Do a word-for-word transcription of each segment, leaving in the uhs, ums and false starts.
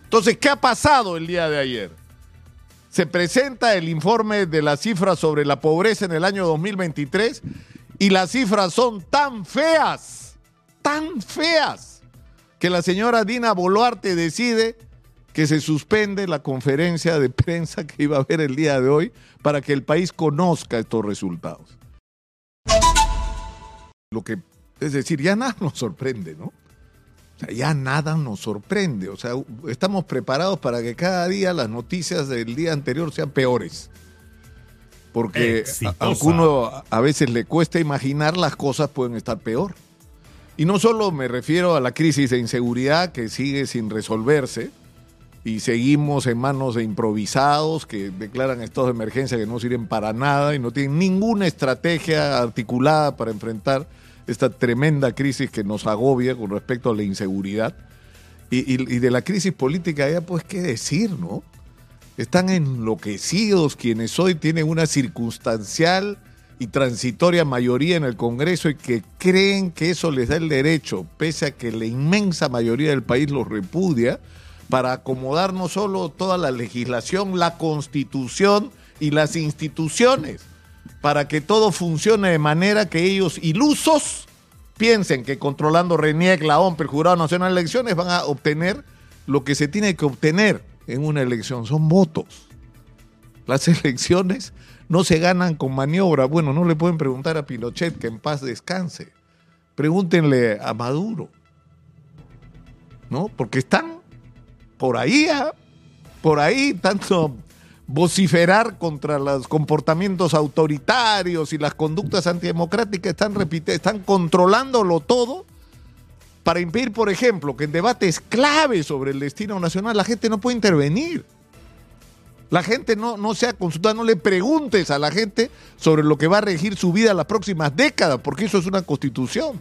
Entonces, ¿qué ha pasado el día de ayer? Se presenta el informe de las cifras sobre la pobreza en el año dos mil veintitrés y las cifras son tan feas, tan feas, que la señora Dina Boluarte decide que se suspende la conferencia de prensa que iba a haber el día de hoy para que el país conozca estos resultados. Lo que, es decir, ya nada nos sorprende, ¿no? O sea, ya nada nos sorprende. O sea, estamos preparados para que cada día las noticias del día anterior sean peores. Porque a, a uno a veces le cuesta imaginar las cosas pueden estar peor. Y no solo me refiero a la crisis de inseguridad que sigue sin resolverse y seguimos en manos de improvisados que declaran estados de emergencia que no sirven para nada y no tienen ninguna estrategia articulada para enfrentar esta tremenda crisis que nos agobia con respecto a la inseguridad. Y, y, y de la crisis política ya pues qué decir, ¿no? Están enloquecidos quienes hoy tienen una circunstancial y transitoria mayoría en el Congreso y que creen que eso les da el derecho, pese a que la inmensa mayoría del país los repudia, para acomodar no solo toda la legislación, la Constitución y las instituciones, para que todo funcione de manera que ellos, ilusos, piensen que controlando RENIEC, la O M P, el Jurado Nacional de Elecciones, van a obtener lo que se tiene que obtener en una elección, son votos. Las elecciones no se ganan con maniobra. Bueno, no le pueden preguntar a Pinochet, que en paz descanse. Pregúntenle a Maduro, ¿no? Porque están por ahí, ¿eh? por ahí, tanto vociferar contra los comportamientos autoritarios y las conductas antidemocráticas, están, repite, están controlándolo todo para impedir, por ejemplo, que en debates claves sobre el destino nacional la gente no puede intervenir. La gente no, no sea consultada, no le preguntes a la gente sobre lo que va a regir su vida las próximas décadas, porque eso es una constitución.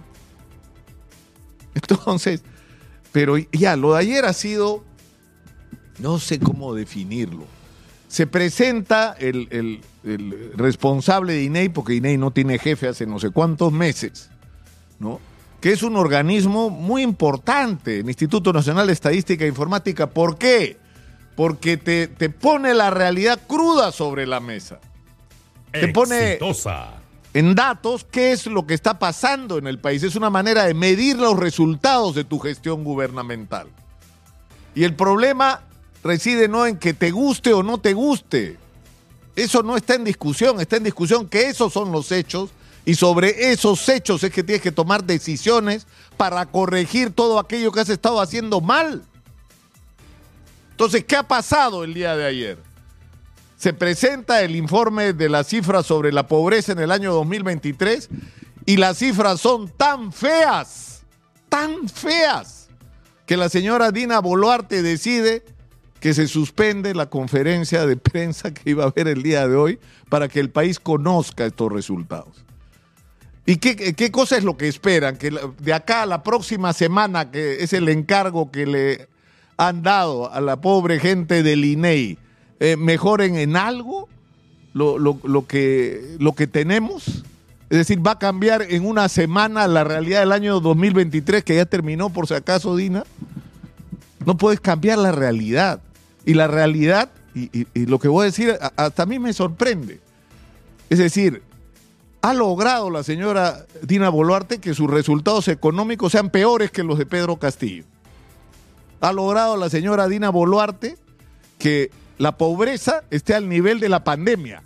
Entonces, pero ya, lo de ayer ha sido, no sé cómo definirlo. Se presenta el, el, el responsable de I N E I, porque I N E I no tiene jefe hace no sé cuántos meses, ¿no? Que es un organismo muy importante, el Instituto Nacional de Estadística e Informática. ¿Por qué? Porque te, te pone la realidad cruda sobre la mesa. Te pone Exitosa. en datos qué es lo que está pasando en el país. Es una manera de medir los resultados de tu gestión gubernamental. Y el problema reside no en que te guste o no te guste. Eso no está en discusión. Está en discusión que esos son los hechos y sobre esos hechos es que tienes que tomar decisiones para corregir todo aquello que has estado haciendo mal. Entonces, ¿qué ha pasado el día de ayer? Se presenta el informe de las cifras sobre la pobreza en el año dos mil veintitrés y las cifras son tan feas, tan feas, que la señora Dina Boluarte decide que se suspende la conferencia de prensa que iba a haber el día de hoy para que el país conozca estos resultados. ¿Y qué, qué cosa es lo que esperan? Que de acá a la próxima semana, que es el encargo que le han dado a la pobre gente del I N E I, eh, mejoren en algo lo, lo, lo, que, lo que tenemos. Es decir, va a cambiar en una semana la realidad del año dos mil veintitrés, que ya terminó por si acaso, Dina. No puedes cambiar la realidad. Y la realidad, y, y, y lo que voy a decir, hasta a mí me sorprende. Es decir, ha logrado la señora Dina Boluarte que sus resultados económicos sean peores que los de Pedro Castillo. Ha logrado la señora Dina Boluarte que la pobreza esté al nivel de la pandemia.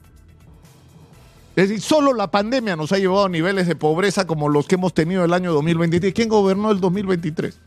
Es decir, solo la pandemia nos ha llevado a niveles de pobreza como los que hemos tenido el año dos mil veintitrés. ¿Quién gobernó el dos mil veintitrés?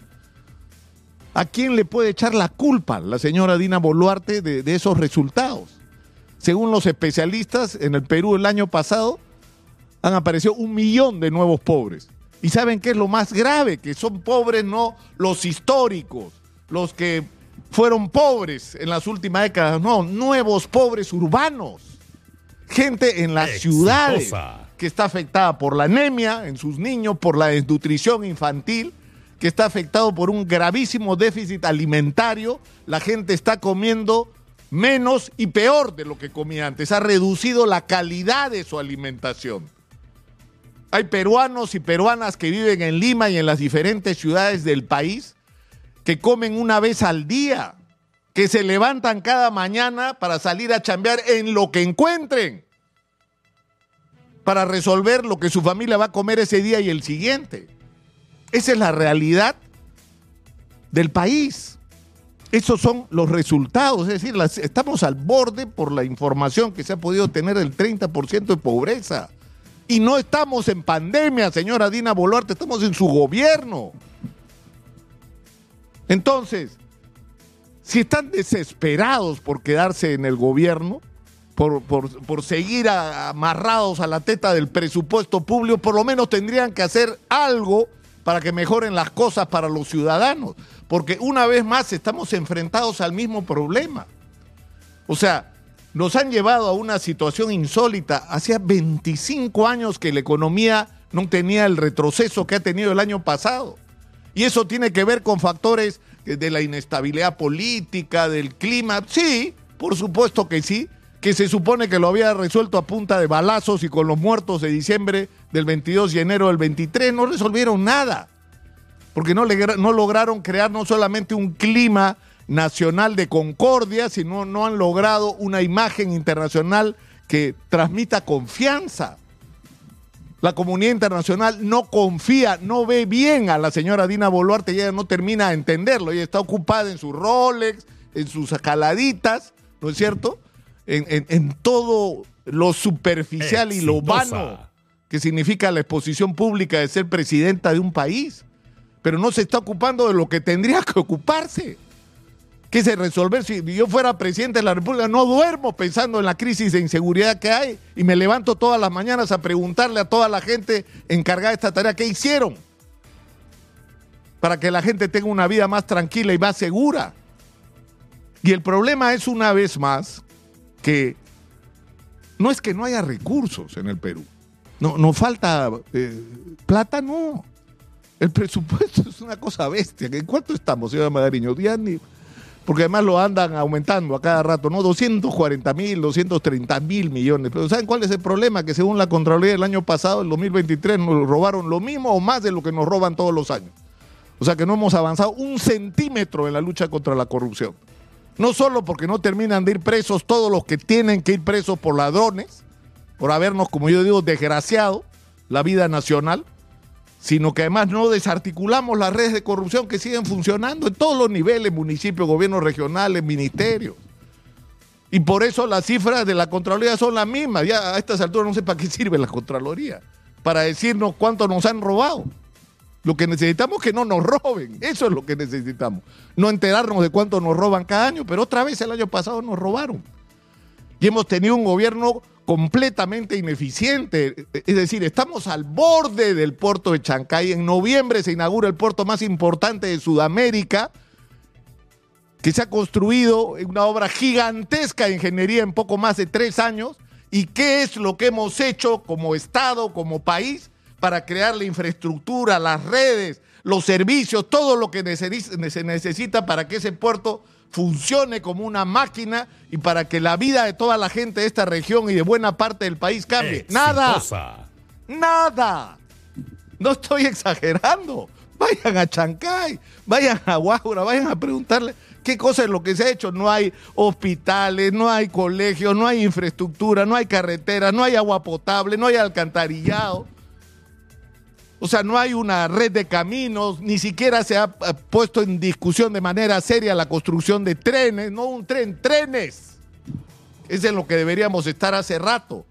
¿A quién le puede echar la culpa la señora Dina Boluarte de, de esos resultados? Según los especialistas, en el Perú el año pasado han aparecido un millón de nuevos pobres. ¿Y saben qué es lo más grave? Que son pobres no los históricos, los que fueron pobres en las últimas décadas, no, nuevos pobres urbanos. Gente en las Exitosa. ciudades que está afectada por la anemia en sus niños, por la desnutrición infantil, que está afectado por un gravísimo déficit alimentario. La gente está comiendo menos y peor de lo que comía antes. Ha reducido la calidad de su alimentación. Hay peruanos y peruanas que viven en Lima y en las diferentes ciudades del país que comen una vez al día que se levantan cada mañana para salir a chambear en lo que encuentren, para resolver lo que su familia va a comer ese día y el siguiente. Esa es la realidad del país. Esos son los resultados, es decir, las, estamos al borde por la información que se ha podido tener del treinta por ciento de pobreza. Y no estamos en pandemia, señora Dina Boluarte, estamos en su gobierno. Entonces, si están desesperados por quedarse en el gobierno, por, por, por seguir a, amarrados a la teta del presupuesto público, por lo menos tendrían que hacer algo para que mejoren las cosas para los ciudadanos. Porque una vez más estamos enfrentados al mismo problema. O sea, nos han llevado a una situación insólita. Hacía veinticinco años que la economía no tenía el retroceso que ha tenido el año pasado. Y eso tiene que ver con factores de la inestabilidad política, del clima. Sí, por supuesto que sí, que se supone que lo había resuelto a punta de balazos y con los muertos de diciembre del veintidós y enero del veintitrés. No resolvieron nada, porque no, le, no lograron crear no solamente un clima nacional de concordia, sino no han logrado una imagen internacional que transmita confianza. La comunidad internacional no confía, no ve bien a la señora Dina Boluarte y ella no termina de entenderlo. Ella está ocupada en sus Rolex, en sus jaladitas, ¿no es cierto? En, en, en todo lo superficial Exitosa. Y lo vano que significa la exposición pública de ser presidenta de un país. Pero no se está ocupando de lo que tendría que ocuparse, que es resolver. Si yo fuera presidente de la República, no duermo pensando en la crisis de inseguridad que hay y me levanto todas las mañanas a preguntarle a toda la gente encargada de esta tarea qué hicieron para que la gente tenga una vida más tranquila y más segura. Y el problema es, una vez más, que no es que no haya recursos en el Perú. No, no falta eh, plata, no. El presupuesto es una cosa bestia. ¿En cuánto estamos, señora Magariño? Ya ni... Porque además lo andan aumentando a cada rato, ¿no? doscientos cuarenta mil, doscientos treinta mil millones. Pero ¿saben cuál es el problema? Que según la Contraloría del año pasado, el dos mil veintitrés, nos robaron lo mismo o más de lo que nos roban todos los años. O sea que no hemos avanzado un centímetro en la lucha contra la corrupción. No solo porque no terminan de ir presos todos los que tienen que ir presos por ladrones, por habernos, como yo digo, desgraciado la vida nacional, sino que además no desarticulamos las redes de corrupción que siguen funcionando en todos los niveles, municipios, gobiernos regionales, ministerios. Y por eso las cifras de la Contraloría son las mismas. Ya a estas alturas no sé para qué sirve la Contraloría, para decirnos cuánto nos han robado. Lo que necesitamos es que no nos roben, eso es lo que necesitamos. No enterarnos de cuánto nos roban cada año, pero otra vez el año pasado nos robaron. Y hemos tenido un gobierno completamente ineficiente, es decir, estamos al borde del puerto de Chancay. En noviembre se inaugura el puerto más importante de Sudamérica, que se ha construido en una obra gigantesca de ingeniería en poco más de tres años. ¿Y qué es lo que hemos hecho como Estado, como país, para crear la infraestructura, las redes, los servicios, todo lo que se necesita para que ese puerto funcione como una máquina y para que la vida de toda la gente de esta región y de buena parte del país cambie? Exitosa. Nada, nada. No estoy exagerando. Vayan a Chancay, vayan a Huaura, vayan a preguntarle qué cosa es lo que se ha hecho. No hay hospitales, no hay colegios, no hay infraestructura, no hay carreteras, no hay agua potable, no hay alcantarillado. O sea, no hay una red de caminos, ni siquiera se ha puesto en discusión de manera seria la construcción de trenes, no un tren, trenes. Es en lo que deberíamos estar hace rato.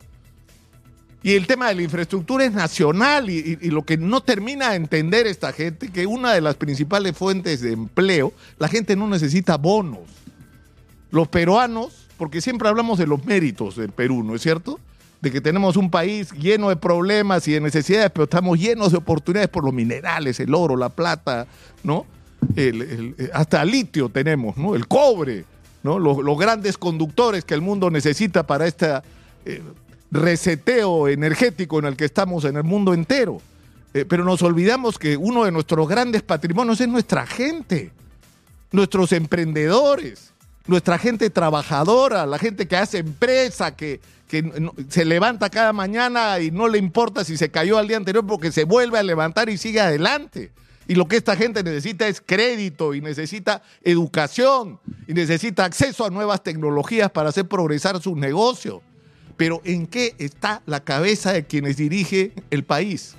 Y el tema de la infraestructura es nacional y, y, y lo que no termina de entender esta gente, que una de las principales fuentes de empleo, la gente no necesita bonos. Los peruanos, porque siempre hablamos de los méritos del Perú, ¿no es cierto?, de que tenemos un país lleno de problemas y de necesidades, pero estamos llenos de oportunidades por los minerales, el oro, la plata, ¿no? El, el, hasta litio tenemos, ¿no? El cobre, ¿no? Los, los grandes conductores que el mundo necesita para este eh, reseteo energético en el que estamos en el mundo entero. Eh, pero nos olvidamos que uno de nuestros grandes patrimonios es nuestra gente, nuestros emprendedores, nuestra gente trabajadora, la gente que hace empresa, que, que se levanta cada mañana y no le importa si se cayó al día anterior porque se vuelve a levantar y sigue adelante. Y lo que esta gente necesita es crédito y necesita educación y necesita acceso a nuevas tecnologías para hacer progresar sus negocios. Pero ¿en qué está la cabeza de quienes dirigen el país?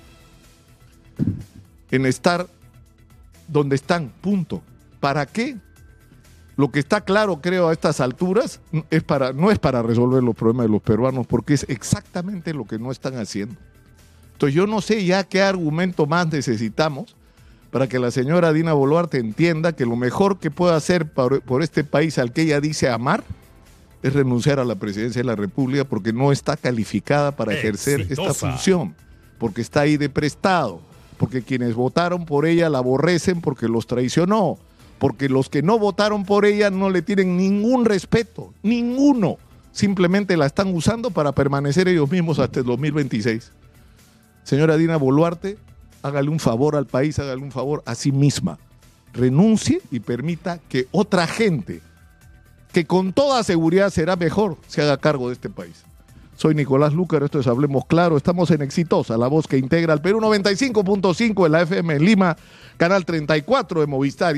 En estar donde están, punto. ¿Para qué? Lo que está claro, creo, a estas alturas, es para, no es para resolver los problemas de los peruanos, porque es exactamente lo que no están haciendo. Entonces yo no sé ya qué argumento más necesitamos para que la señora Dina Boluarte entienda que lo mejor que puede hacer por, por este país al que ella dice amar es renunciar a la presidencia de la República, porque no está calificada para ejercer Exitosa. esta función, porque está ahí de prestado, porque quienes votaron por ella la aborrecen porque los traicionó, porque los que no votaron por ella no le tienen ningún respeto, ninguno, simplemente la están usando para permanecer ellos mismos hasta el dos mil veintiséis. Señora Dina Boluarte, hágale un favor al país, hágale un favor a sí misma. Renuncie y permita que otra gente, que con toda seguridad será mejor, se haga cargo de este país. Soy Nicolás Lúcar, esto es Hablemos Claro, estamos en Exitosa, la voz que integra al Perú, noventa y cinco punto cinco en la F M en Lima, canal treinta y cuatro de Movistar.